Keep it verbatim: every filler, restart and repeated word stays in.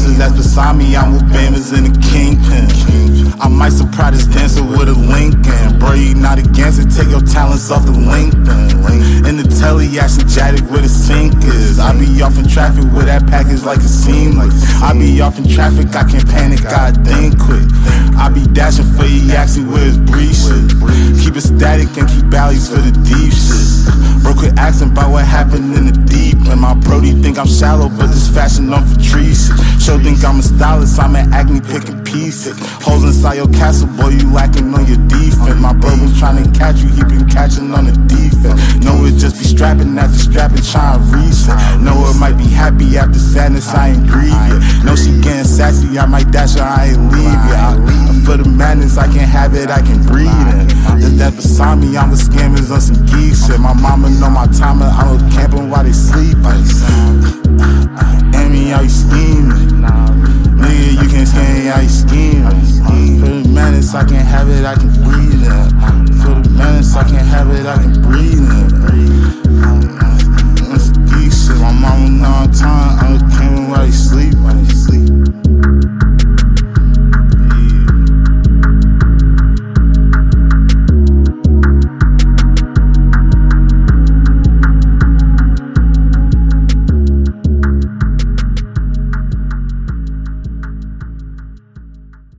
Just that's beside me, I'm with Bama's and the Kingpin. I might surprise this dancer with a Lincoln. Bro, you not against it, take your talents off the LinkedIn. In the telly, action Jaddick with a sinkers. I be off in traffic with that package like it's seamless. I be off in traffic, I can't panic, I think quick. I be dashing for you, asking where his brief shit. Keep it static and keep valleys for the deep shit. Bro, quit asking about what happened in the deep. And my brody think I'm shallow, but this fashion on for trees. Show think I'm a stylist, I'm an acne picking pieces. Holes inside your castle, boy, you lacking on your defense. My bro was trying to catch you, he been catching on the defense. Know it just be strapping after strapping, trying to reset. Know it might be happy after sadness, I ain't grieving. Know she getting sassy, I might dash her, I ain't leave ya. For the madness, I can't have it, I can breathe it. The death beside me, I'm with scammers on some geek shit. My mama know my timer, I'm with camping while they sleeping. Amy, how you scheming? Nigga, you can't scam, how you scheming? For the madness, I can't have it, I can breathe it. For the madness, I can't have it, I can breathe it.